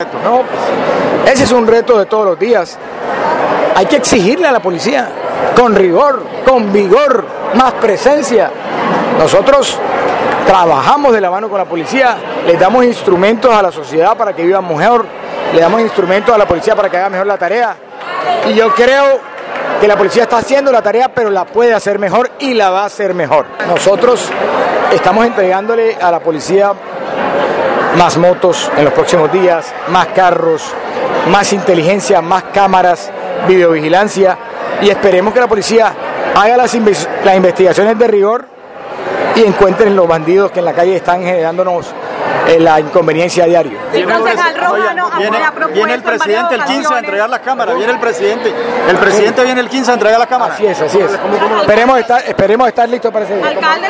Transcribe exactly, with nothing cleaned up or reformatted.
correcto. No, pues, ese es un reto de todos los días. Hay que exigirle a la policía, con rigor, con vigor, más presencia. Nosotros trabajamos de la mano con la policía, les damos instrumentos a la sociedad para que vivan mejor, le damos instrumentos a la policía para que haga mejor la tarea. Y yo creo que la policía está haciendo la tarea, pero la puede hacer mejor y la va a hacer mejor. Nosotros estamos entregándole a la policía más motos en los próximos días, más carros, más inteligencia, más cámaras, videovigilancia, y esperemos que la policía haga las, inves- las investigaciones de rigor y encuentren los bandidos que en la calle están generándonos eh, la inconveniencia a diario. Sí, concejal Romano, viene, viene el presidente el quince a entregar las cámaras, viene el presidente, el presidente viene el quince a entregar las cámaras. Así es, así es. Esperemos estar, esperemos estar listos para ese día. Alcalde.